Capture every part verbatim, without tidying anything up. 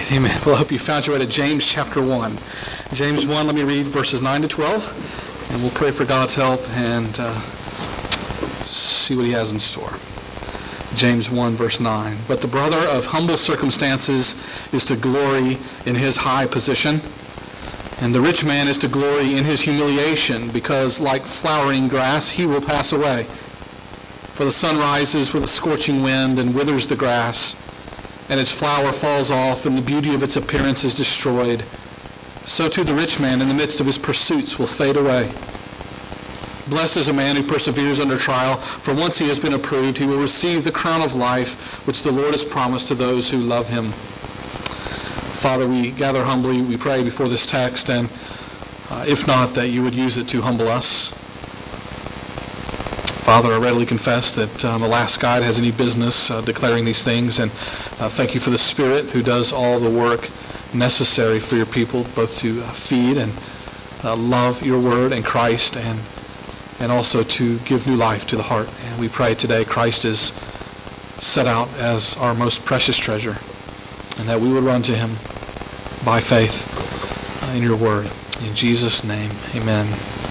Amen. Well, I hope you found your way to James chapter one. James one, let me read verses nine to twelve, and we'll pray for God's help and uh, see what he has in store. James one, verse nine. But the brother of humble circumstances is to glory in his high position, and the rich man is to glory in his humiliation, because like flowering grass he will pass away. For the sun rises with a scorching wind and withers the grass, and its flower falls off, and the beauty of its appearance is destroyed. So too the rich man in the midst of his pursuits will fade away. Blessed is a man who perseveres under trial, for once he has been approved, he will receive the crown of life which the Lord has promised to those who love him. Father, we gather humbly, we pray before this text, and uh, if not, that you would use it to humble us. Father, I readily confess that uh, the last guide has any business uh, declaring these things, and uh, thank you for the Spirit who does all the work necessary for your people, both to uh, feed and uh, love your word and Christ, and and also to give new life to the heart. And we pray today Christ is set out as our most precious treasure, and that we would run to him by faith uh, in your word. In Jesus' name, amen.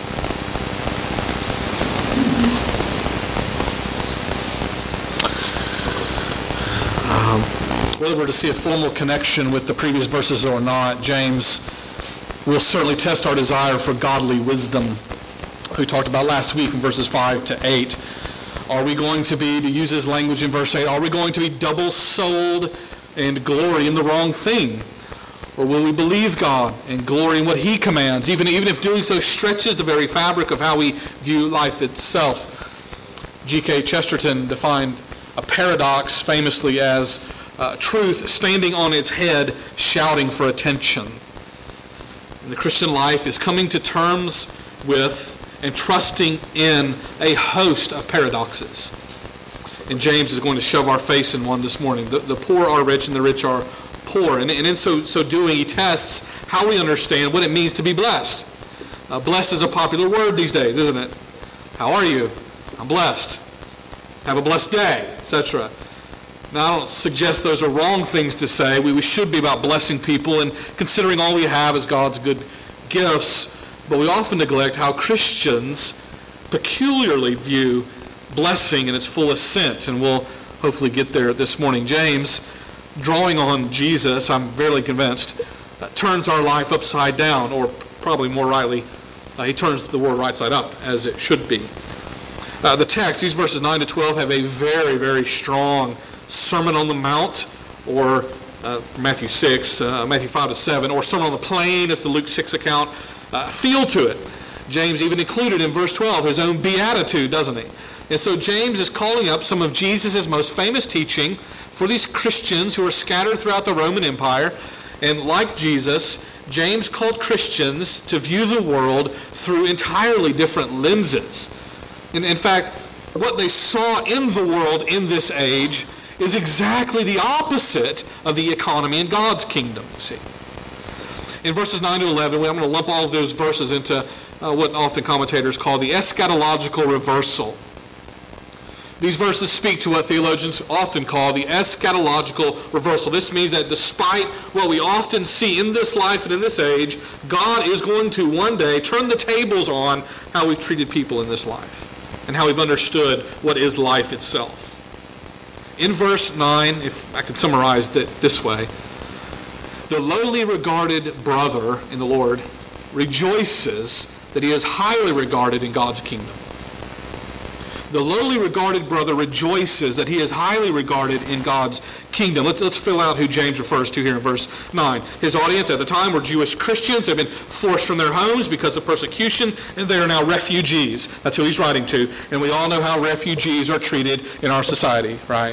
Um, whether we're to see a formal connection with the previous verses or not, James will certainly test our desire for godly wisdom. We talked about last week in verses five to eight. Are we going to be, to use his language in verse eight, are we going to be double-souled and glory in the wrong thing? Or will we believe God and glory in what he commands, even, even if doing so stretches the very fabric of how we view life itself? G K Chesterton defined a paradox famously as uh, truth standing on its head, shouting for attention. And the Christian life is coming to terms with and trusting in a host of paradoxes. And James is going to shove our face in one this morning. The, the poor are rich and the rich are poor. And, and in so, so doing, he tests how we understand what it means to be blessed. Uh, blessed is a popular word these days, isn't it? How are you? I'm blessed. Have a blessed day, et cetera. Now, I don't suggest those are wrong things to say. We, we should be about blessing people and considering all we have as God's good gifts. But we often neglect how Christians peculiarly view blessing in its fullest sense. And we'll hopefully get there this morning. James, drawing on Jesus, I'm verily convinced, uh, turns our life upside down, or probably more rightly, uh, he turns the word right side up, as it should be. Uh, the text, these verses nine to twelve, have a very, very strong Sermon on the Mount, or uh, Matthew six, uh, Matthew five to seven, or Sermon on the Plain, as the Luke six account, Uh, feel to it. James even included in verse twelve his own beatitude, doesn't he? And so James is calling up some of Jesus' most famous teaching for these Christians who are scattered throughout the Roman Empire. And like Jesus, James called Christians to view the world through entirely different lenses. And in fact, what they saw in the world in this age is exactly the opposite of the economy in God's kingdom, you see. In verses nine to eleven, I'm going to lump all of those verses into uh, what often commentators call the eschatological reversal. These verses speak to what theologians often call the eschatological reversal. This means that despite what we often see in this life and in this age, God is going to one day turn the tables on how we've treated people in this life and how we've understood what is life itself. In verse nine, if I could summarize it this way, the lowly regarded brother in the Lord rejoices that he is highly regarded in God's kingdom. The lowly regarded brother rejoices that he is highly regarded in God's kingdom. Let's, let's fill out who James refers to here in verse nine. His audience at the time were Jewish Christians. They've been forced from their homes because of persecution, and they are now refugees. That's who he's writing to. And we all know how refugees are treated in our society, right?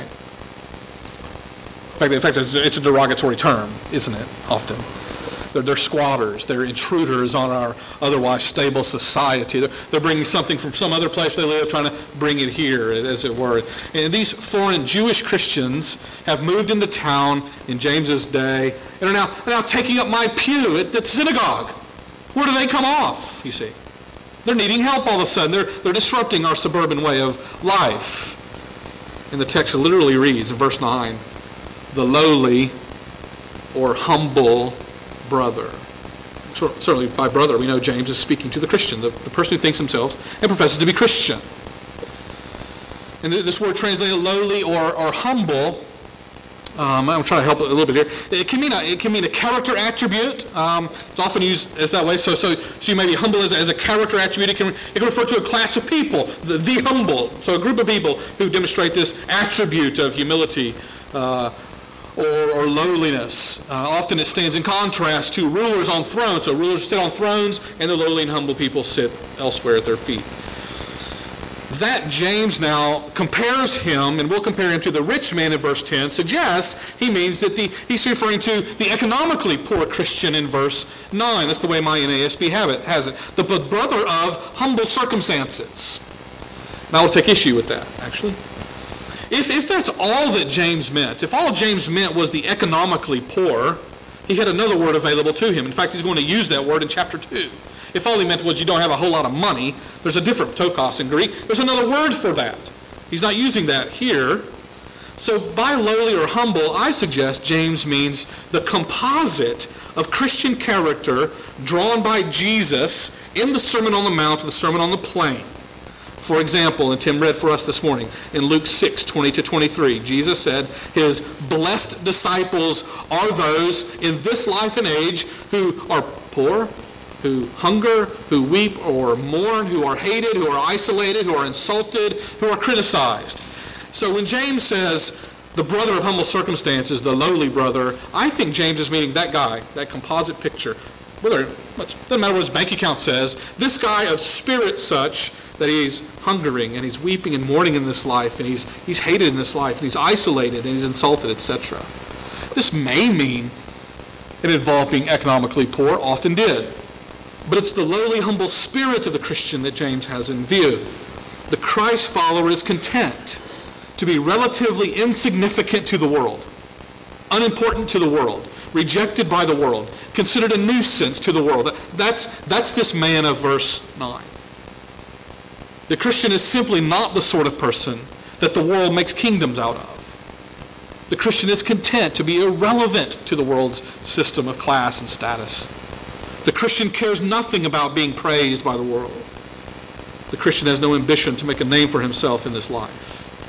In fact, it's a derogatory term, isn't it, often? They're, they're squatters. They're intruders on our otherwise stable society. They're, they're bringing something from some other place they live, trying to bring it here, as it were. And these foreign Jewish Christians have moved into town in James's day and are now, are now taking up my pew at the synagogue. Where do they come off, you see? They're needing help all of a sudden. They're, they're disrupting our suburban way of life. And the text literally reads in verse nine, the lowly or humble brother. Certainly by brother, we know James is speaking to the Christian, the, the person who thinks himself and professes to be Christian. And this word translated lowly or, or humble, um, I'm trying to help a little bit here. It can mean a, it can mean a character attribute. Um, it's often used as that way. So, so, so you may be humble as, as a character attribute. It can, it can refer to a class of people, the, the humble. So a group of people who demonstrate this attribute of humility uh, or, or lowliness. Uh, often it stands in contrast to rulers on thrones. So rulers sit on thrones, and the lowly and humble people sit elsewhere at their feet. That James now compares him, and we'll compare him to the rich man in verse ten, suggests he means that the he's referring to the economically poor Christian in verse nine. That's the way my N A S B have it, has it. The brother of humble circumstances. Now I'll take issue with that, actually. If, if that's all that James meant, if all James meant was the economically poor, he had another word available to him. In fact, he's going to use that word in chapter two. If all he meant was you don't have a whole lot of money, there's a different tokos in Greek. There's another word for that. He's not using that here. So by lowly or humble, I suggest James means the composite of Christian character drawn by Jesus in the Sermon on the Mount and the Sermon on the Plain. For example, and Tim read for us this morning, in Luke six, twenty to twenty-three, Jesus said, his blessed disciples are those in this life and age who are poor, who hunger, who weep or mourn, who are hated, who are isolated, who are insulted, who are criticized. So when James says the brother of humble circumstances, the lowly brother, I think James is meaning that guy, that composite picture. Whether it doesn't matter what his bank account says, this guy of spirit such that he's hungering and he's weeping and mourning in this life, and he's he's hated in this life, and he's isolated and he's insulted, et cetera. This may mean it involved being economically poor, often did. But it's the lowly, humble spirit of the Christian that James has in view. The Christ follower is content to be relatively insignificant to the world, unimportant to the world, rejected by the world, considered a nuisance to the world. That's, that's this man of verse nine. The Christian is simply not the sort of person that the world makes kingdoms out of. The Christian is content to be irrelevant to the world's system of class and status. The Christian cares nothing about being praised by the world. The Christian has no ambition to make a name for himself in this life.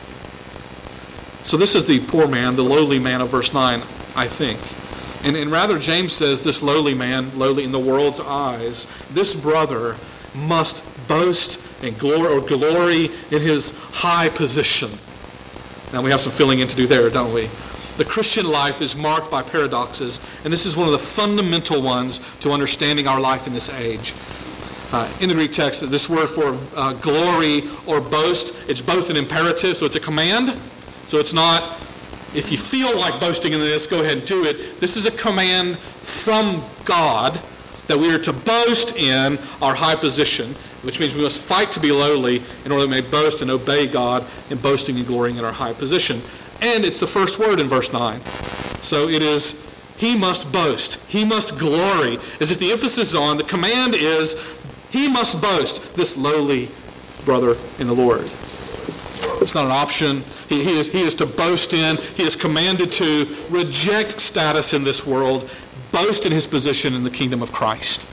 So this is the poor man, the lowly man of verse nine, I think. And, and rather, James says this lowly man, lowly in the world's eyes, this brother must boast and glory, or glory in his high position. Now we have some filling in to do there, don't we? The Christian life is marked by paradoxes, and this is one of the fundamental ones to understanding our life in this age. Uh, in the Greek text, this word for uh, glory or boast, it's both an imperative, so it's a command. So it's not, if you feel like boasting in this, go ahead and do it. This is a command from God that we are to boast in our high position, which means we must fight to be lowly in order that we may boast and obey God in boasting and glorying in our high position. And it's the first word in verse nine. So it is, he must boast. He must glory. As if the emphasis is on, the command is, he must boast, this lowly brother in the Lord. It's not an option. He, he, is, he is to boast in. He is commanded to reject status in this world, boast in his position in the kingdom of Christ.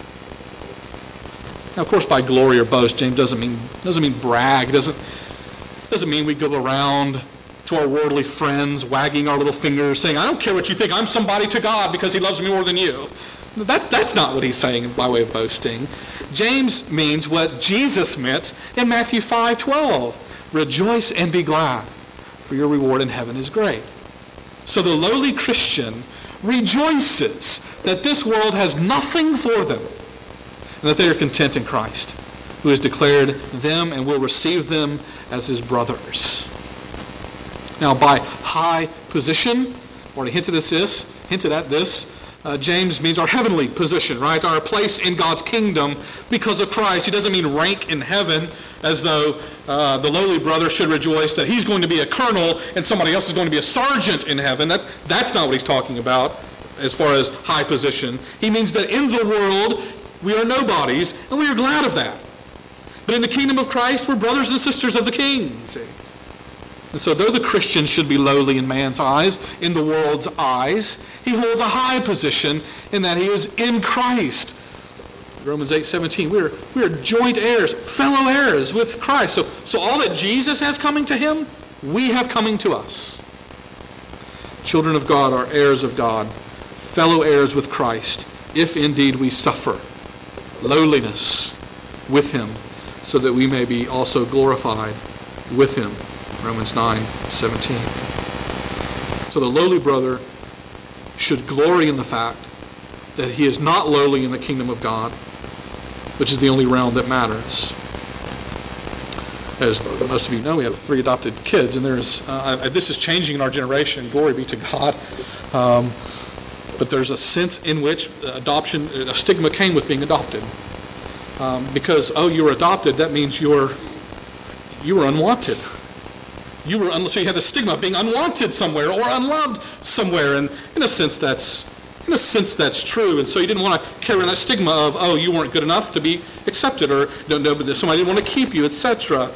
Now, of course, by glory or boast, James doesn't mean doesn't mean brag. Doesn't doesn't mean we go around to our worldly friends, wagging our little fingers, saying, I don't care what you think, I'm somebody to God because he loves me more than you. That, that's not what he's saying by way of boasting. James means what Jesus meant in Matthew five twelve. Rejoice and be glad, for your reward in heaven is great. So the lowly Christian rejoices that this world has nothing for them, and that they are content in Christ, who has declared them and will receive them as his brothers. Now, by high position, already hinted at this, hinted at this, uh, James means our heavenly position, right? Our place in God's kingdom because of Christ. He doesn't mean rank in heaven, as though uh, the lowly brother should rejoice that he's going to be a colonel and somebody else is going to be a sergeant in heaven. That, that's not what he's talking about as far as high position. He means that in the world, we are nobodies, and we are glad of that. But in the kingdom of Christ, we're brothers and sisters of the King, you see. And so though the Christian should be lowly in man's eyes, in the world's eyes, he holds a high position in that he is in Christ. Romans eight seventeen, we are, we are joint heirs, fellow heirs with Christ. So, so all that Jesus has coming to him, we have coming to us. Children of God are heirs of God, fellow heirs with Christ, if indeed we suffer lowliness with him, so that we may be also glorified with him. Romans nine seventeen. So the lowly brother should glory in the fact that he is not lowly in the kingdom of God, which is the only realm that matters. As most of you know, we have three adopted kids, and there's uh, this is changing in our generation. Glory be to God. Um, but there's a sense in which adoption, a stigma came with being adopted. Um, because, oh, you were adopted, that means you're you were unwanted. You were un- so you had the stigma of being unwanted somewhere or unloved somewhere, and in a sense that's in a sense that's true. And so you didn't want to carry on that stigma of, oh, you weren't good enough to be accepted, or no, no, but somebody didn't want to keep you, et cetera.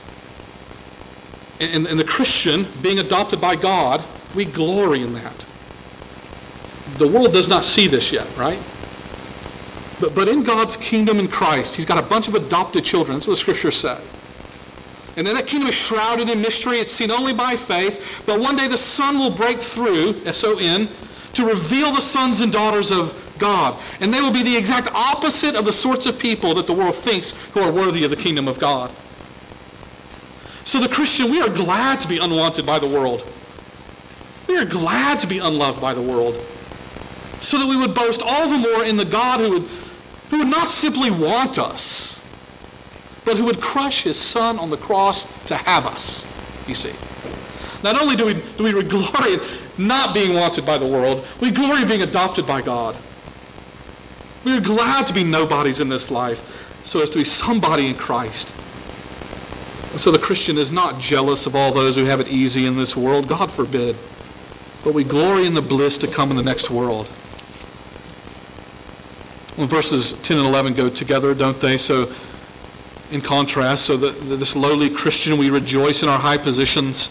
And, and the Christian being adopted by God, we glory in that. The world does not see this yet, right? But but in God's kingdom in Christ, he's got a bunch of adopted children. That's what the scriptures say. And then that kingdom is shrouded in mystery. It's seen only by faith. But one day the Son will break through, S O N, to reveal the sons and daughters of God. And they will be the exact opposite of the sorts of people that the world thinks who are worthy of the kingdom of God. So the Christian, we are glad to be unwanted by the world. We are glad to be unloved by the world, so that we would boast all the more in the God who would, who would not simply want us, but who would crush his Son on the cross to have us, you see. Not only do we, do we glory in not being wanted by the world, we glory in being adopted by God. We are glad to be nobodies in this life, so as to be somebody in Christ. And so the Christian is not jealous of all those who have it easy in this world, God forbid. But we glory in the bliss to come in the next world. Well, verses ten and eleven go together, don't they? So, in contrast, so that this lowly Christian, we rejoice in our high positions.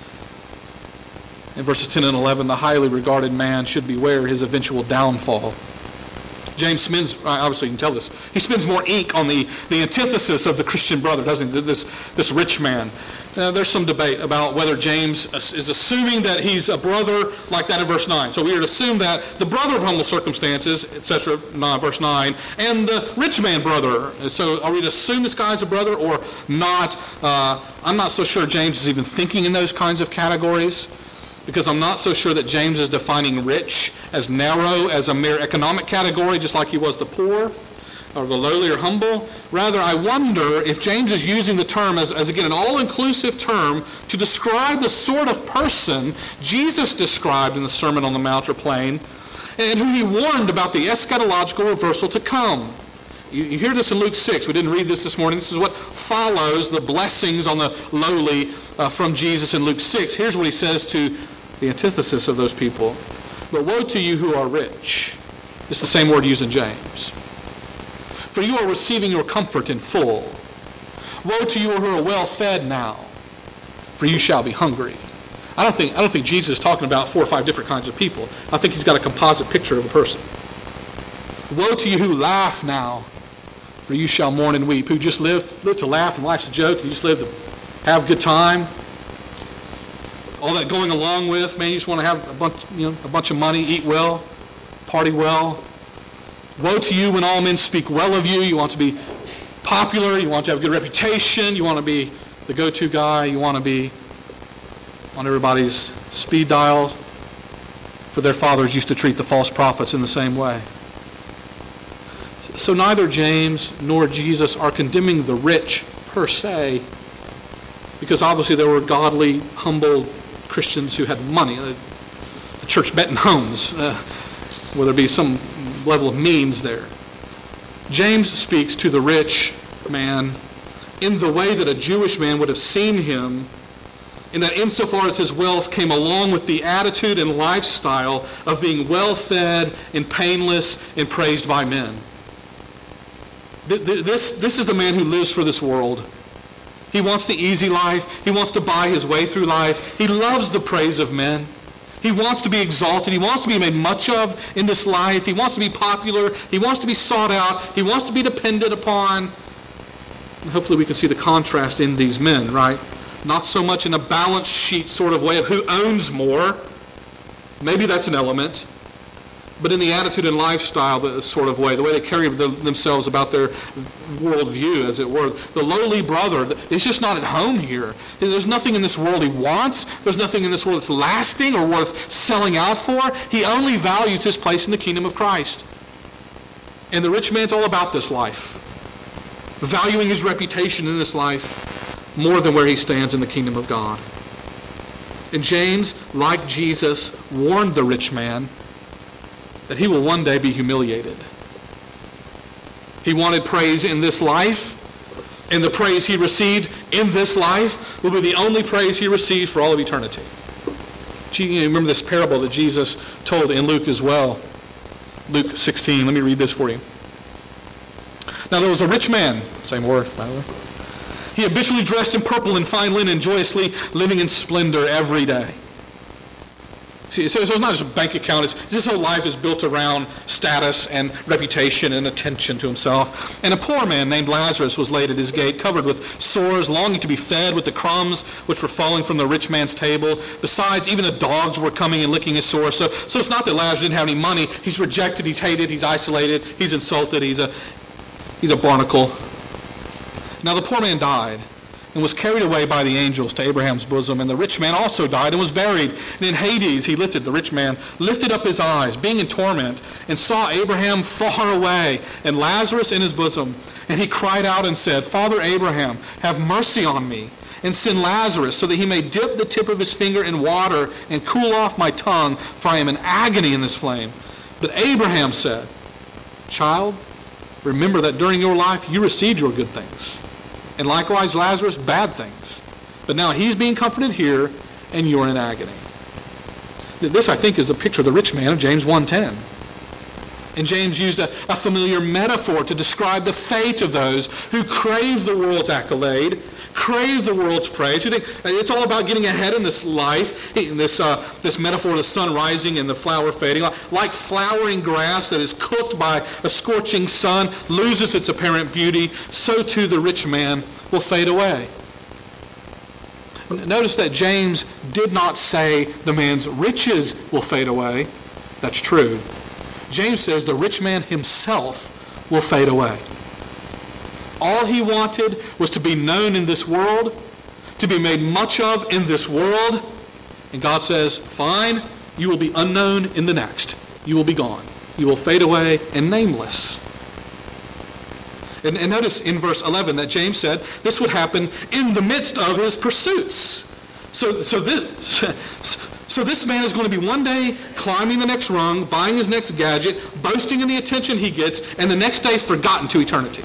In verses ten and eleven, the highly regarded man should beware his eventual downfall. James spends, obviously you can tell this, he spends more ink on the, the antithesis of the Christian brother, doesn't he? This, this rich man. Uh, there's some debate about whether James is assuming that he's a brother like that in verse nine. So we are to assume that the brother of humble circumstances, et cetera, verse nine, and the rich man brother. So are we to assume this guy's a brother or not? Uh, I'm not so sure James is even thinking in those kinds of categories, because I'm not so sure that James is defining rich as narrow as a mere economic category, just like he was the poor or the lowly or humble. Rather, I wonder if James is using the term as, as again, an all-inclusive term to describe the sort of person Jesus described in the Sermon on the Mount or Plain, and who he warned about the eschatological reversal to come. You, you hear this in Luke six. We didn't read this this morning. This is what follows the blessings on the lowly uh, from Jesus in Luke six. Here's what he says to the antithesis of those people. But woe to you who are rich. It's the same word used in James. For you are receiving your comfort in full. Woe to you who are well fed now, for you shall be hungry. I don't think I don't think Jesus is talking about four or five different kinds of people. I think he's got a composite picture of a person. Woe to you who laugh now, for you shall mourn and weep. Who just live, live to laugh and life's a joke, and you just live to have a good time. All that going along with, man, you just want to have a bunch, you know, a bunch of money, eat well, party well. Woe to you when all men speak well of you. You want to be popular. You want to have a good reputation. You want to be the go-to guy. You want to be on everybody's speed dial. For their fathers used to treat the false prophets in the same way. So neither James nor Jesus are condemning the rich per se, because obviously there were godly, humble Christians who had money. The church met in homes, uh, where there be some level of means there. James speaks to the rich man in the way that a Jewish man would have seen him, in that insofar as his wealth came along with the attitude and lifestyle of being well-fed and painless and praised by men. This, this is the man who lives for this world. He wants the easy life. He wants to buy his way through life. He loves the praise of men. He wants to be exalted. He wants to be made much of in this life. He wants to be popular. He wants to be sought out. He wants to be depended upon. And hopefully we can see the contrast in these men, right? Not so much in a balance sheet sort of way of who owns more. Maybe that's an element. But in the attitude and lifestyle the sort of way, the way they carry the, themselves about their worldview, as it were. The lowly brother is just not at home here. There's nothing in this world he wants. There's nothing in this world that's lasting or worth selling out for. He only values his place in the kingdom of Christ. And the rich man's all about this life, valuing his reputation in this life more than where he stands in the kingdom of God. And James, like Jesus, warned the rich man that he will one day be humiliated. He wanted praise in this life, and the praise he received in this life will be the only praise he receives for all of eternity. You remember this parable that Jesus told in Luke as well. Luke sixteen, let me read this for you. Now there was a rich man, same word, by the way. He habitually dressed in purple and fine linen, joyously living in splendor every day. See, so it's not just a bank account. It's, his whole life is built around status and reputation and attention to himself. And a poor man named Lazarus was laid at his gate, covered with sores, longing to be fed with the crumbs which were falling from the rich man's table. Besides, even the dogs were coming and licking his sores. So, so it's not that Lazarus didn't have any money. He's rejected, he's hated, he's isolated, he's insulted, he's a, he's a barnacle. Now the poor man died and was carried away by the angels to Abraham's bosom. And the rich man also died and was buried. And in Hades he lifted, the rich man, lifted up his eyes, being in torment, and saw Abraham far away, and Lazarus in his bosom. And he cried out and said, Father Abraham, have mercy on me, and send Lazarus, so that he may dip the tip of his finger in water and cool off my tongue, for I am in agony in this flame. But Abraham said, Child, remember that during your life you received your good things, and likewise Lazarus bad things. But now he's being comforted here, and you're in agony. This, I think, is the picture of the rich man of James one ten. And James used a, a familiar metaphor to describe the fate of those who crave the world's accolade, crave the world's praise, who think it's all about getting ahead in this life. In this, uh, this metaphor of the sun rising and the flower fading, like, like flowering grass that is cooked by a scorching sun, loses its apparent beauty, so too the rich man will fade away. Notice that James did not say the man's riches will fade away. That's true. James says the rich man himself will fade away. All he wanted was to be known in this world, to be made much of in this world. And God says, fine, you will be unknown in the next. You will be gone. You will fade away and nameless. And, and notice in verse eleven that James said this would happen in the midst of his pursuits. So, so this... So this man is going to be one day climbing the next rung, buying his next gadget, boasting in the attention he gets, and the next day forgotten to eternity.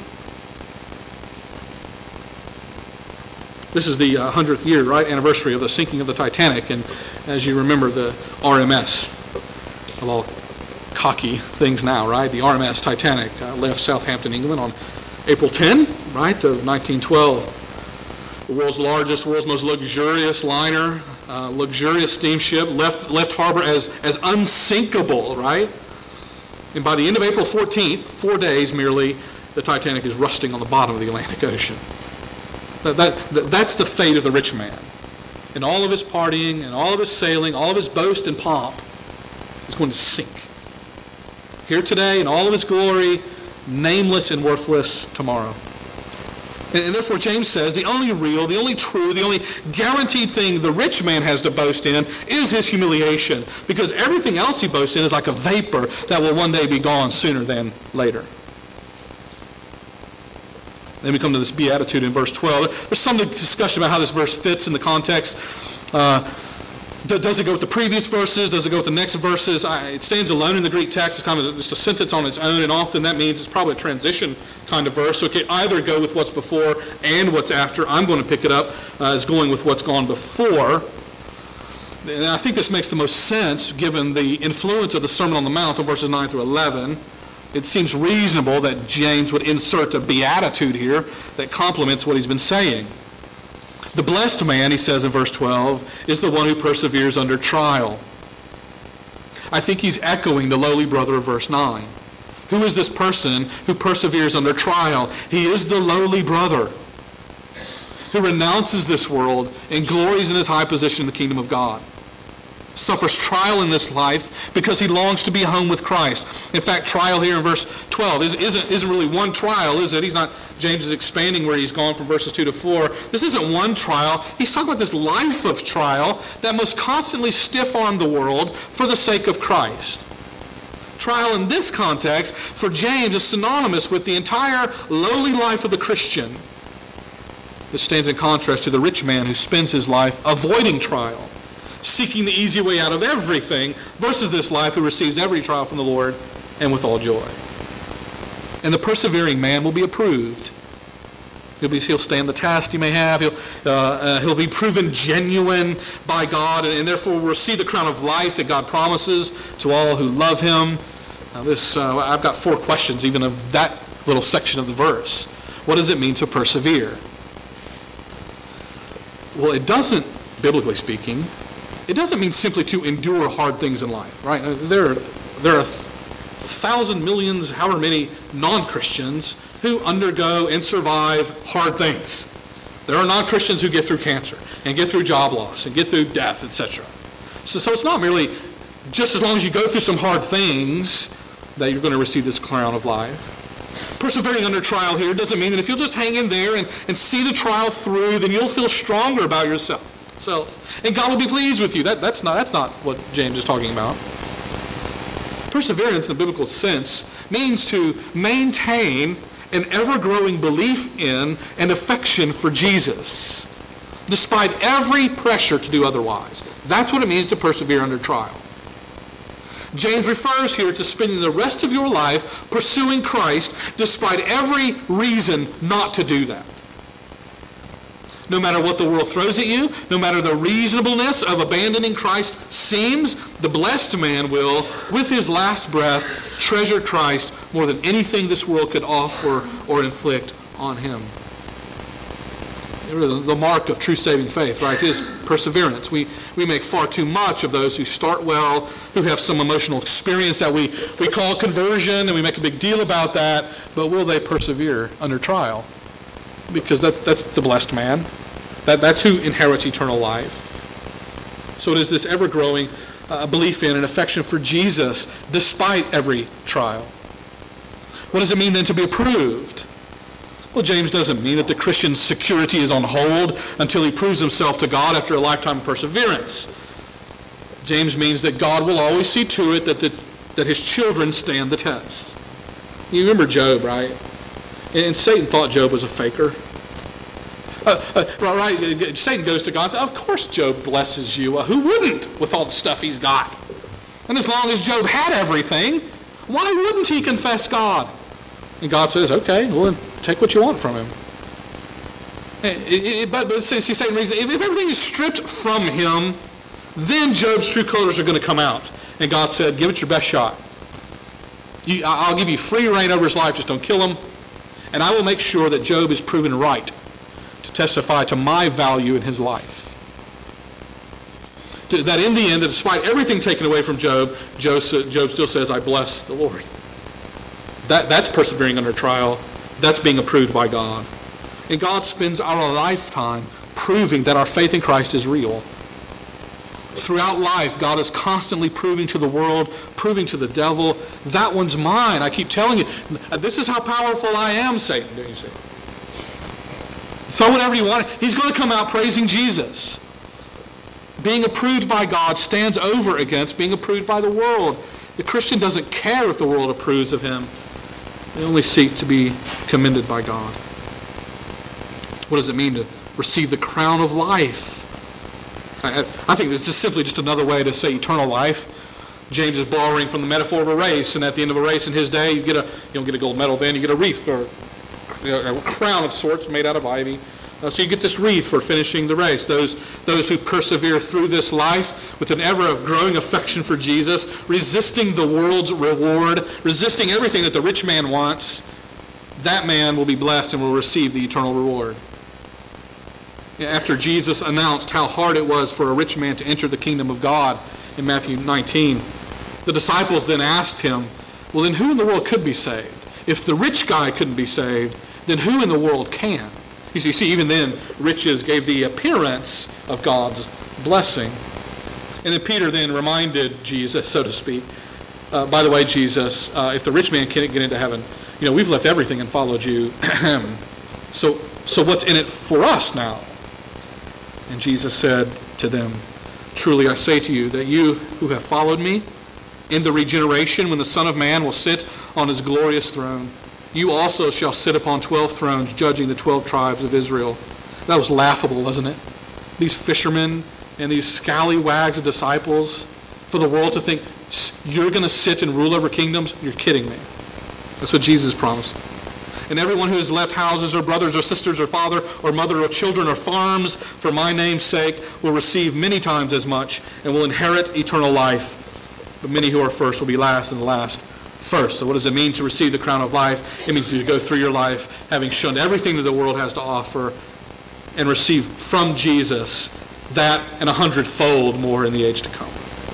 This is the uh, hundredth year, right, anniversary of the sinking of the Titanic, and as you remember, the R M S, of all cocky things now, right? The R M S Titanic uh, left Southampton, England on April tenth, right, of nineteen twelve. The world's largest, world's most luxurious liner, uh, luxurious steamship, left left harbor as, as unsinkable, right? And by the end of April fourteenth, four days merely, the Titanic is rusting on the bottom of the Atlantic Ocean. That, that, that, that's the fate of the rich man. And all of his partying, and all of his sailing, all of his boast and pomp is going to sink. Here today, in all of his glory, nameless and worthless tomorrow. And therefore, James says the only real, the only true, the only guaranteed thing the rich man has to boast in is his humiliation, because everything else he boasts in is like a vapor that will one day be gone sooner than later. Then we come to this beatitude in verse twelve. There's some discussion about how this verse fits in the context. Uh, Does it go with the previous verses? Does it go with the next verses? I, it stands alone in the Greek text. It's kind of just a sentence on its own, and often that means it's probably a transition kind of verse. So it can either go with what's before and what's after. I'm going to pick it up uh, as going with what's gone before. And I think this makes the most sense given the influence of the Sermon on the Mount in verses nine through eleven. It seems reasonable that James would insert a beatitude here that complements what he's been saying. The blessed man, he says in verse twelve, is the one who perseveres under trial. I think he's echoing the lowly brother of verse nine. Who is this person who perseveres under trial? He is the lowly brother who renounces this world and glories in his high position in the kingdom of God. Suffers trial in this life because he longs to be home with Christ. In fact, trial here in verse twelve isn't, isn't really one trial, is it? He's not, James is expanding where he's gone from verses two to four. This isn't one trial. He's talking about this life of trial that must constantly stiff-arm the world for the sake of Christ. Trial in this context, for James, is synonymous with the entire lowly life of the Christian. It stands in contrast to the rich man who spends his life avoiding trial, seeking the easy way out of everything, versus this life who receives every trial from the Lord and with all joy. And the persevering man will be approved. He'll, be, he'll stand the test he may have. He'll, uh, uh, he'll be proven genuine by God, and, and therefore will receive the crown of life that God promises to all who love him. Now this, uh, I've got four questions even of that little section of the verse. What does it mean to persevere? Well, it doesn't, biblically speaking, it doesn't mean simply to endure hard things in life, right? There are, there are a thousand millions, however many non-Christians who undergo and survive hard things. There are non-Christians who get through cancer and get through job loss and get through death, et cetera. So, so it's not merely just as long as you go through some hard things that you're going to receive this crown of life. Persevering under trial here doesn't mean that if you'll just hang in there and, and see the trial through, then you'll feel stronger about yourself. Self. And God will be pleased with you. That, that's not, that's not what James is talking about. Perseverance in the biblical sense means to maintain an ever-growing belief in and affection for Jesus, despite every pressure to do otherwise. That's what it means to persevere under trial. James refers here to spending the rest of your life pursuing Christ despite every reason not to do that. No matter what the world throws at you, no matter the reasonableness of abandoning Christ seems, the blessed man will, with his last breath, treasure Christ more than anything this world could offer or inflict on him. The mark of true saving faith, right, is perseverance. We we make far too much of those who start well, who have some emotional experience that we, we call conversion, and we make a big deal about that, but will they persevere under trial? Because that, that's the blessed man. That, that's who inherits eternal life. So it is this ever-growing uh, belief in and affection for Jesus despite every trial. What does it mean then to be approved? Well, James doesn't mean that the Christian's security is on hold until he proves himself to God after a lifetime of perseverance. James means that God will always see to it that, the, that his children stand the test. You remember Job, right? And Satan thought Job was a faker. Uh, uh, right? Satan goes to God and says, of course Job blesses you. Uh, who wouldn't with all the stuff he's got? And as long as Job had everything, why wouldn't he confess God? And God says, okay, well then take what you want from him. It, it, but, but see, Satan reasons, if, if everything is stripped from him, then Job's true colors are going to come out. And God said, give it your best shot. You, I'll give you free reign over his life, just don't kill him. And I will make sure that Job is proven right to testify to my value in his life. That in the end, despite everything taken away from Job, Job, Job still says, I bless the Lord. That, that's persevering under trial. That's being approved by God. And God spends our lifetime proving that our faith in Christ is real. Throughout life, God is constantly proving to the world, proving to the devil, that one's mine. I keep telling you, this is how powerful I am, Satan. Don't you see? Throw whatever you want. He's going to come out praising Jesus. Being approved by God stands over against being approved by the world. The Christian doesn't care if the world approves of him. They only seek to be commended by God. What does it mean to receive the crown of life? I, I think this is simply just another way to say eternal life. James is borrowing from the metaphor of a race, and at the end of a race in his day, you get a you don't get a gold medal then, you get a wreath or you know, a crown of sorts made out of ivy. Uh, so you get this wreath for finishing the race. Those, those who persevere through this life with an ever-growing affection for Jesus, resisting the world's reward, resisting everything that the rich man wants, that man will be blessed and will receive the eternal reward. After Jesus announced how hard it was for a rich man to enter the kingdom of God in Matthew nineteen, the disciples then asked him, well, then who in the world could be saved? If the rich guy couldn't be saved, then who in the world can? You see, see, even then, riches gave the appearance of God's blessing. And then Peter then reminded Jesus, so to speak, uh, by the way, Jesus, uh, if the rich man can't get into heaven, you know, we've left everything and followed you. so, so what's in it for us now? And Jesus said to them, truly I say to you that you who have followed me in the regeneration when the Son of Man will sit on his glorious throne, you also shall sit upon twelve thrones judging the twelve tribes of Israel. That was laughable, wasn't it? These fishermen and these scallywags of disciples, for the world to think you're going to sit and rule over kingdoms, you're kidding me. That's what Jesus promised. And everyone who has left houses or brothers or sisters or father or mother or children or farms for my name's sake will receive many times as much and will inherit eternal life. But many who are first will be last, and the last first. So what does it mean to receive the crown of life? It means to go through your life having shunned everything that the world has to offer and receive from Jesus that and a hundredfold more in the age to come.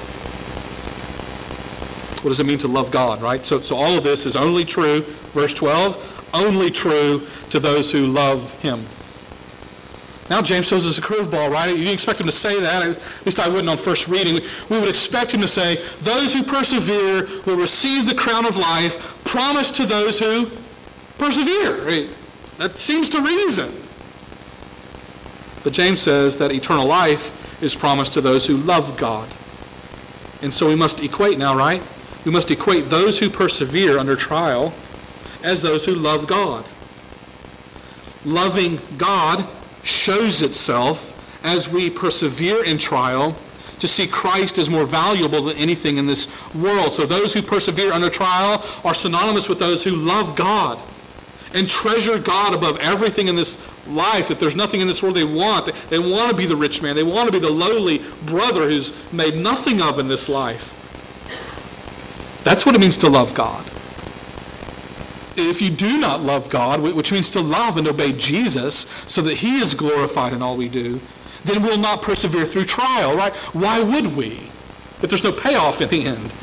What does it mean to love God, right? So, so all of this is only true, verse twelve, only true to those who love him. Now James throws us a curveball, right? You didn't expect him to say that. At least I wouldn't on first reading. We would expect him to say, those who persevere will receive the crown of life promised to those who persevere. Right? That seems to reason. But James says that eternal life is promised to those who love God. And so we must equate now, right? We must equate those who persevere under trial as those who love God. Loving God shows itself as we persevere in trial to see Christ as more valuable than anything in this world. So those who persevere under trial are synonymous with those who love God and treasure God above everything in this life, that there's nothing in this world they want. They, they want to be the rich man. They want to be the lowly brother who's made nothing of in this life. That's what it means to love God. If you do not love God, which means to love and obey Jesus so that he is glorified in all we do, then we'll not persevere through trial, right? Why would we if there's no payoff in the end?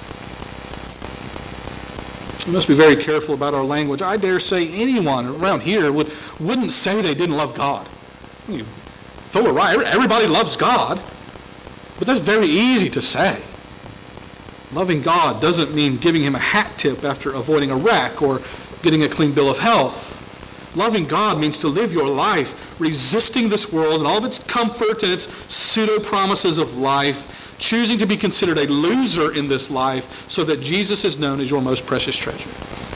We must be very careful about our language. I dare say anyone around here would, wouldn't say they didn't love God. I mean, throw it right. Everybody loves God. But that's very easy to say. Loving God doesn't mean giving him a hat tip after avoiding a wreck or getting a clean bill of health. Loving God means to live your life resisting this world and all of its comfort and its pseudo-promises of life, choosing to be considered a loser in this life so that Jesus is known as your most precious treasure.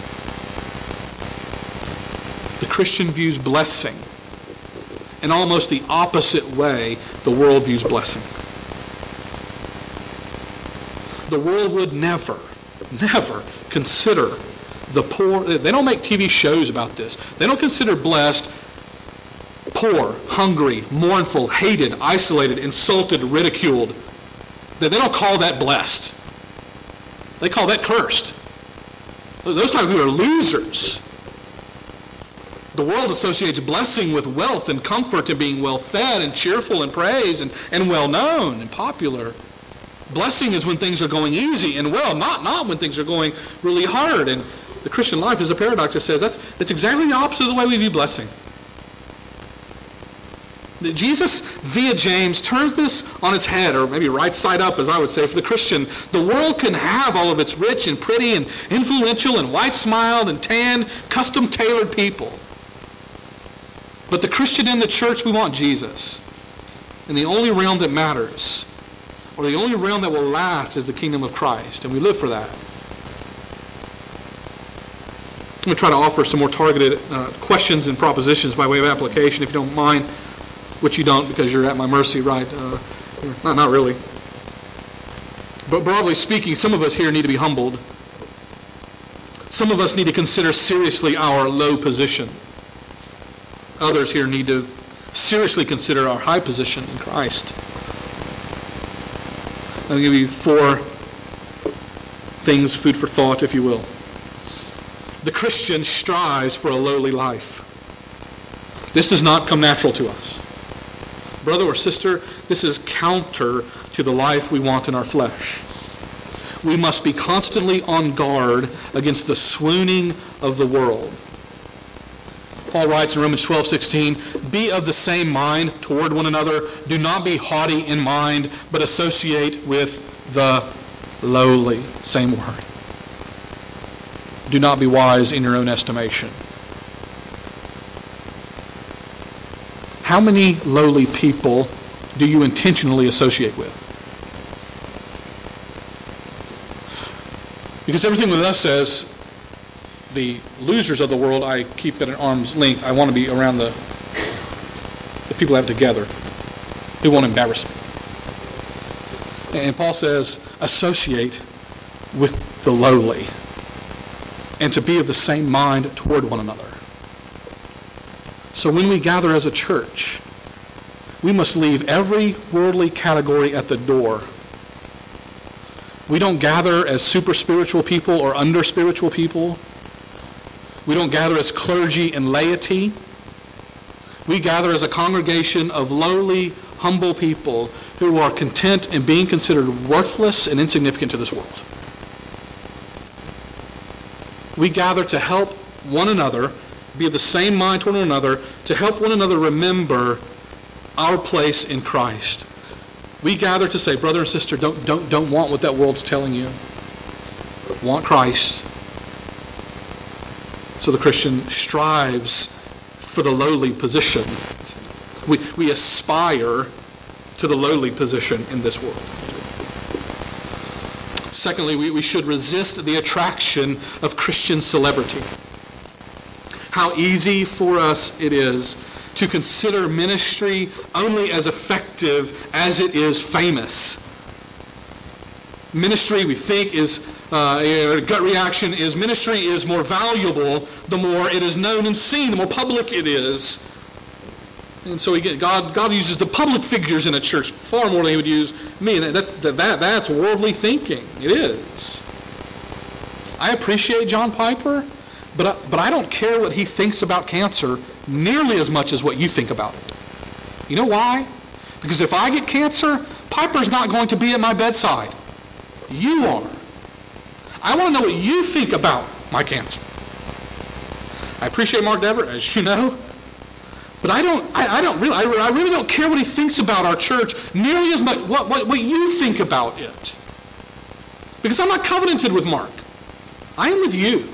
The Christian views blessing in almost the opposite way the world views blessing. The world would never, never consider the poor. They don't make T V shows about this. They don't consider blessed poor, hungry, mournful, hated, isolated, insulted, ridiculed. They don't call that blessed. They call that cursed. Those type of people are losers. The world associates blessing with wealth and comfort and being well-fed and cheerful and praised and, and well-known and popular. Blessing is when things are going easy and well, not, not when things are going really hard. And the Christian life is a paradox that says that's, that's exactly the opposite of the way we view blessing. Jesus, via James, turns this on its head, or maybe right side up, as I would say, for the Christian. The world can have all of its rich and pretty and influential and white-smiled and tanned, custom-tailored people. But the Christian in the church, we want Jesus. And the only realm that matters, or the only realm that will last, is the kingdom of Christ, and we live for that. I'm going to try to offer some more targeted uh, questions and propositions by way of application, if you don't mind, which you don't because you're at my mercy, right? Uh, not, not really. But broadly speaking, some of us here need to be humbled. Some of us need to consider seriously our low position. Others here need to seriously consider our high position in Christ. I'll give you four things, food for thought, if you will. The Christian strives for a lowly life. This does not come natural to us. brother or sister, this is counter to the life we want in our flesh. We must be constantly on guard against the swooning of the world. Paul writes in Romans twelve sixteen, be of the same mind toward one another. Do not be haughty in mind, but associate with the lowly. Same word. Do not be wise in your own estimation. How many lowly people do you intentionally associate with? Because everything with us says, the losers of the world, I keep at an arm's length. I want to be around the, the people I have together who won't embarrass me. And Paul says, associate with the lowly and to be of the same mind toward one another. So when we gather as a church, we must leave every worldly category at the door. We don't gather as super spiritual people or under spiritual people. We don't gather as clergy and laity. We gather as a congregation of lowly, humble people who are content in being considered worthless and insignificant to this world. We gather to help one another, be of the same mind toward one another, to help one another remember our place in Christ. We gather to say, brother and sister, don't, don't, don't want what that world's telling you. Want Christ. So the Christian strives for the lowly position. We, we aspire to the lowly position in this world. Secondly, we, we should resist the attraction of Christian celebrity. How easy for us it is to consider ministry only as effective as it is famous. Ministry, we think, is uh, a gut reaction is ministry is more valuable the more it is known and seen, the more public it is. And so we get, God, God uses the public figures in a church far more than he would use me. And that, that, that, that's worldly thinking. It is. I appreciate John Piper, but I, but I don't care what he thinks about cancer nearly as much as what you think about it. You know why? Because if I get cancer, Piper's not going to be at my bedside. You are. I want to know what you think about my cancer. I appreciate Mark Dever, as you know, but I don't. I, I don't really. I, I really don't care what he thinks about our church nearly as much what, what what you think about it. Because I'm not covenanted with Mark. I am with you.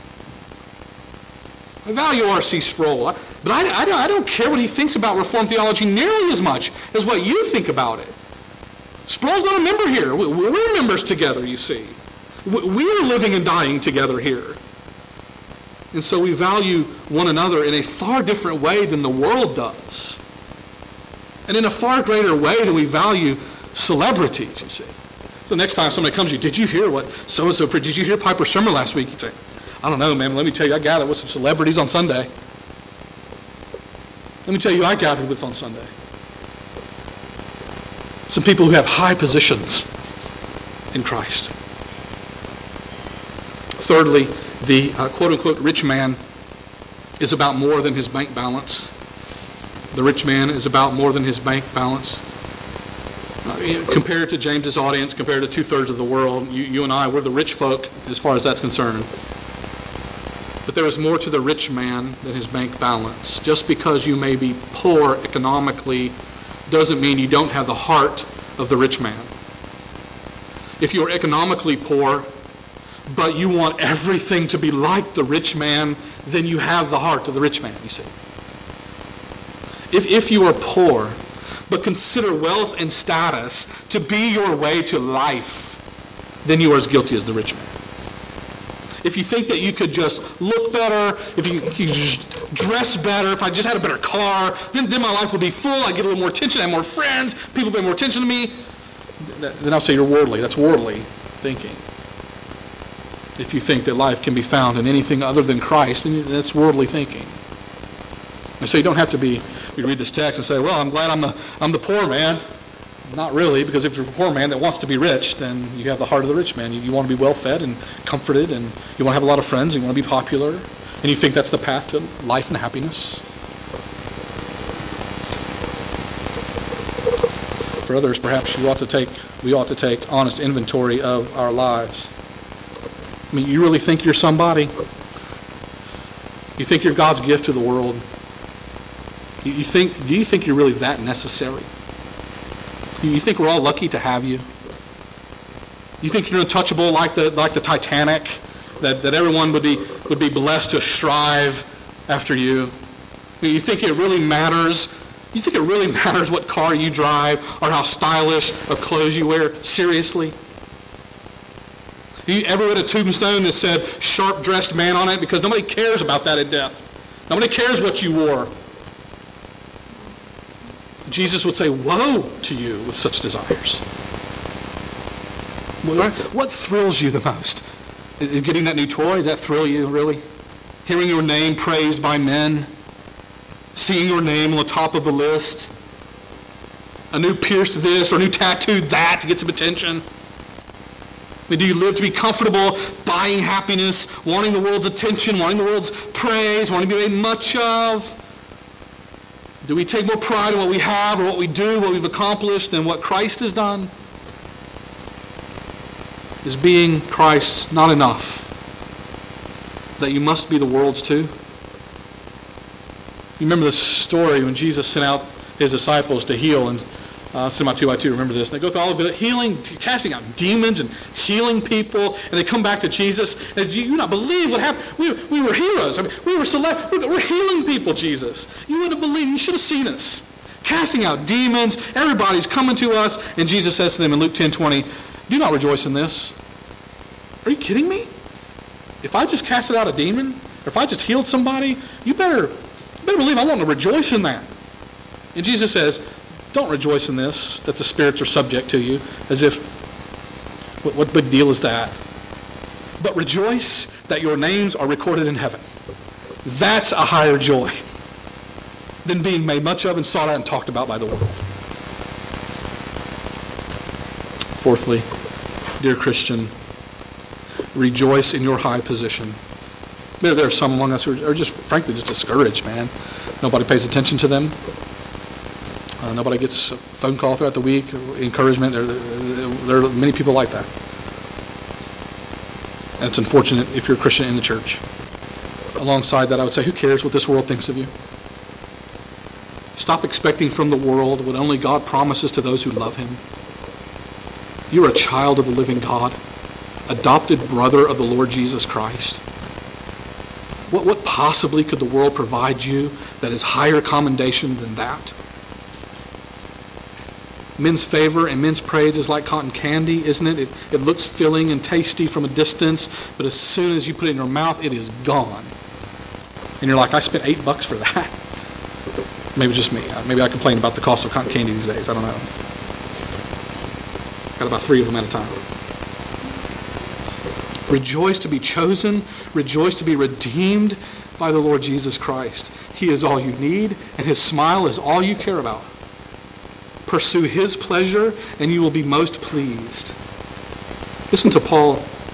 I value R C Sproul, but I, I, don't, I don't care what he thinks about Reformed theology nearly as much as what you think about it. Sproul's not a member here. We're members together, you see. We are living and dying together here. And so we value one another in a far different way than the world does. And in a far greater way than we value celebrities, you see. So next time somebody comes to you, did you hear what so-and-so, did you hear Piper's sermon last week? You'd say, I don't know, man. Let me tell you, I gathered with some celebrities on Sunday. Let me tell you, I gathered with on Sunday. Some people who have high positions in Christ. Thirdly, the uh, quote-unquote rich man is about more than his bank balance. The rich man is about more than his bank balance. Uh, compared to James's audience, compared to two-thirds of the world, you, you and I, we're the rich folk as far as that's concerned. But there is more to the rich man than his bank balance. Just because you may be poor economically doesn't mean you don't have the heart of the rich man. If you're economically poor, but you want everything to be like the rich man, then you have the heart of the rich man, you see. If, if you are poor, but consider wealth and status to be your way to life, then you are as guilty as the rich man. If you think that you could just look better, if you, you just dress better, if I just had a better car, then, then my life would be full, I'd get a little more attention, I have more friends, people pay more attention to me, then I'll say you're worldly. That's worldly thinking. If you think that life can be found in anything other than Christ, then that's worldly thinking. And so you don't have to be, we read this text and say, well, I'm glad I'm the, I'm the poor man. Not really, because if you're a poor man that wants to be rich, then you have the heart of the rich man. You, you want to be well-fed and comforted, and you want to have a lot of friends, and you want to be popular, and you think that's the path to life and happiness. for others, perhaps you ought to take, we ought to take honest inventory of our lives. I mean, you really think you're somebody? You think you're God's gift to the world? You, you think, do you think you're really that necessary? You think we're all lucky to have you? You think you're untouchable like the like the Titanic, that, that everyone would be would be blessed to strive after you? You think it really matters? You think it really matters what car you drive or how stylish of clothes you wear? Seriously? You ever read a tombstone that said sharp-dressed man on it? Because nobody cares about that at death. Nobody cares what you wore. Jesus would say, woe to you with such desires. What thrills you the most? Is getting that new toy? Does that thrill you, really? Hearing your name praised by men? Seeing your name on the top of the list? A new pierced this or a new tattooed that to get some attention? I mean, do you live to be comfortable, buying happiness, wanting the world's attention, wanting the world's praise, wanting to be made much of? Do we take more pride in what we have or what we do, what we've accomplished, than what Christ has done? Is being Christ not enough? That you must be the world's too? You remember the story when Jesus sent out his disciples to heal, and uh, send them out two by two, remember this. And they go through all of it, healing, casting out demons and healing people, and they come back to Jesus, and you do not believe what happened. We, we were heroes. I mean, we were select. We're, we're healing people, Jesus. You wouldn't believe. You should have seen us. Casting out demons. Everybody's coming to us. And Jesus says to them in Luke ten twenty, do not rejoice in this. Are you kidding me? If I just casted out a demon, or if I just healed somebody, you better, you better believe I want to rejoice in that. And Jesus says, don't rejoice in this, that the spirits are subject to you, as if, what, what big deal is that? But rejoice that your names are recorded in heaven. That's a higher joy than being made much of and sought out and talked about by the world. Fourthly, dear Christian, rejoice in your high position. There, there are some among us who are just, frankly, just discouraged, man. Nobody pays attention to them. Uh, nobody gets a phone call throughout the week, encouragement. There, there, there are many people like that. And it's unfortunate if you're a Christian in the church. Alongside that, I would say, who cares what this world thinks of you? Stop expecting from the world what only God promises to those who love him. You're a child of the living God, adopted brother of the Lord Jesus Christ. What, what possibly could the world provide you that is higher commendation than that? Men's favor and men's praise is like cotton candy, isn't it? It, it looks filling and tasty from a distance, but as soon as you put it in your mouth, it is gone. And you're like, I spent eight bucks for that. Maybe just me. Maybe I complain about the cost of cotton candy these days. I don't know. Got about three of them at a time. Rejoice to be chosen. Rejoice to be redeemed by the Lord Jesus Christ. He is all you need, and his smile is all you care about. Pursue his pleasure, and you will be most pleased. Listen to Paul.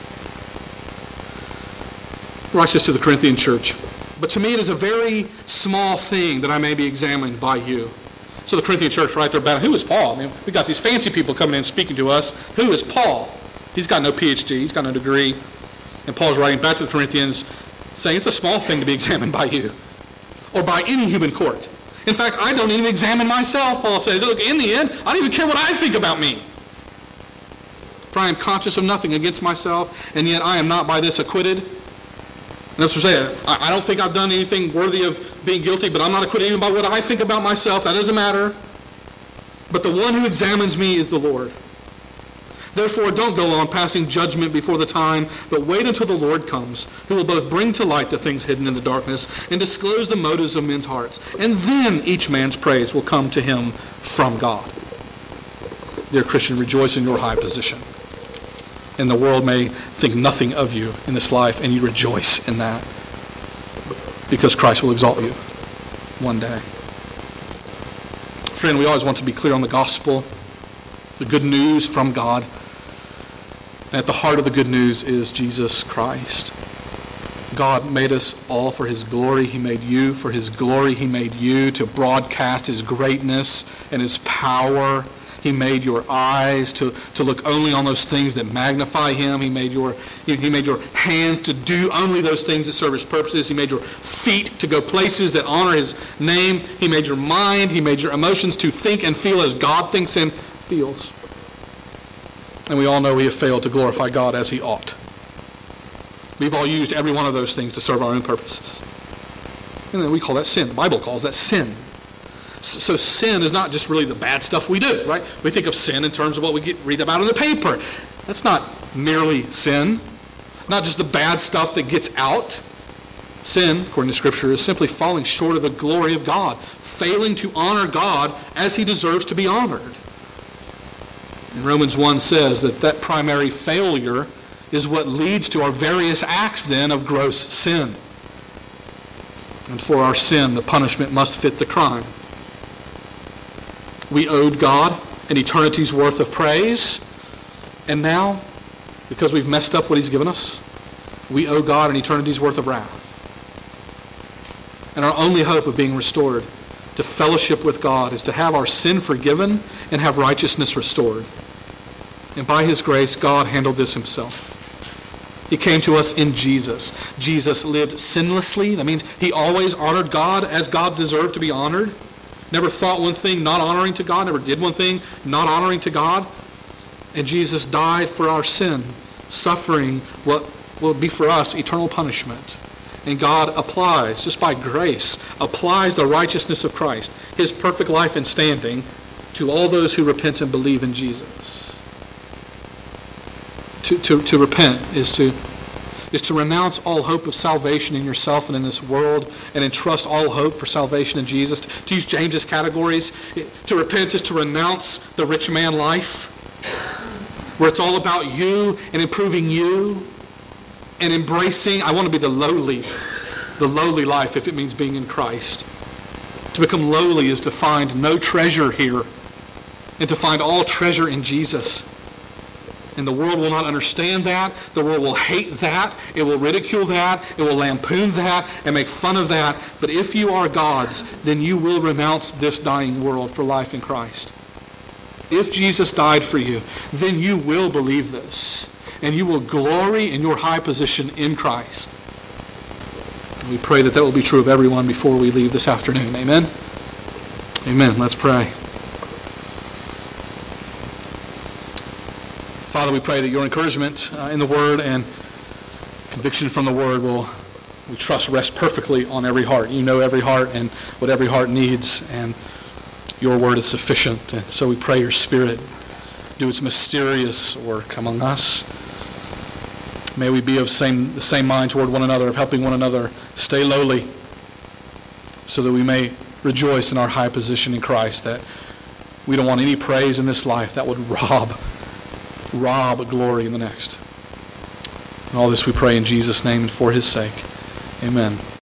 He writes this to the Corinthian church. But to me it is a very small thing that I may be examined by you. So the Corinthian church, right there, about who is Paul? I mean, we got these fancy people coming in and speaking to us. Who is Paul? He's got no P H D. He's got no degree. And Paul's writing back to the Corinthians saying it's a small thing to be examined by you or by any human court. In fact, I don't even examine myself, Paul says. Look, in the end, I don't even care what I think about me. For I am conscious of nothing against myself, and yet I am not by this acquitted. And that's what I'm saying. I don't think I've done anything worthy of being guilty, but I'm not acquitted even by what I think about myself. That doesn't matter. But the one who examines me is the Lord. Therefore, don't go on passing judgment before the time, but wait until the Lord comes, who will both bring to light the things hidden in the darkness and disclose the motives of men's hearts. And then each man's praise will come to him from God. Dear Christian, rejoice in your high position. And the world may think nothing of you in this life, and you rejoice in that because Christ will exalt you one day. Friend, we always want to be clear on the gospel, the good news from God. And at the heart of the good news is Jesus Christ. God made us all for his glory. He made you for his glory. He made you to broadcast his greatness and his power. He made your eyes to, to look only on those things that magnify him. He made your he made your hands to do only those things that serve his purposes. He made your feet to go places that honor his name. He made your mind, he made your emotions to think and feel as God thinks and feels. And we all know we have failed to glorify God as he ought. We've all used every one of those things to serve our own purposes. And then we call that sin. The Bible calls that sin. So sin is not just really the bad stuff we do, right? We think of sin in terms of what we get, read about in the paper. That's not merely sin. Not just the bad stuff that gets out. Sin, according to Scripture, is simply falling short of the glory of God, failing to honor God as he deserves to be honored. And Romans one says that that primary failure is what leads to our various acts then of gross sin. And for our sin, the punishment must fit the crime. We owed God an eternity's worth of praise, and now, because we've messed up what he's given us, we owe God an eternity's worth of wrath. And our only hope of being restored to fellowship with God is to have our sin forgiven and have righteousness restored. And by his grace, God handled this himself. He came to us in Jesus. Jesus lived sinlessly. That means he always honored God as God deserved to be honored. Never thought one thing not honoring to God. Never did one thing not honoring to God. And Jesus died for our sin, suffering what will be for us eternal punishment. And God applies, just by grace, applies the righteousness of Christ, his perfect life and standing, to all those who repent and believe in Jesus. To, to, to repent is to, is to renounce all hope of salvation in yourself and in this world and entrust all hope for salvation in Jesus. To use James's categories, to repent is to renounce the rich man life, where it's all about you and improving you and embracing, I want to be the lowly, the lowly life if it means being in Christ. To become lowly is to find no treasure here and to find all treasure in Jesus. And the world will not understand that. The world will hate that. It will ridicule that. It will lampoon that and make fun of that. But if you are God's, then you will renounce this dying world for life in Christ. If Jesus died for you, then you will believe this. And you will glory in your high position in Christ. And we pray that that will be true of everyone before we leave this afternoon. Amen? Amen. Let's pray. Father, we pray that your encouragement uh, in the Word and conviction from the Word will, we trust, rest perfectly on every heart. You know every heart and what every heart needs, and your Word is sufficient. And so we pray your Spirit do its mysterious work among us. May we be of same, the same mind toward one another, of helping one another stay lowly, so that we may rejoice in our high position in Christ, that we don't want any praise in this life that would rob rob glory in the next. And all this we pray in Jesus' name and for his sake. Amen.